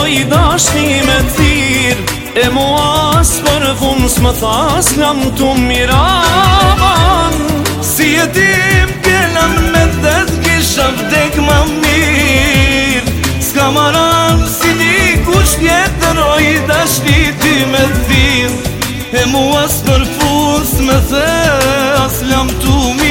i dashni me thirr, e mua s'për fun s'më thas lam tu miravan. Si e tim pjela me dhet kisha vdek ma mirë, s'ka maran si dikush tjetër o i dashni ti me thirr, e mua s'për fun s'më thas lam tu mirë.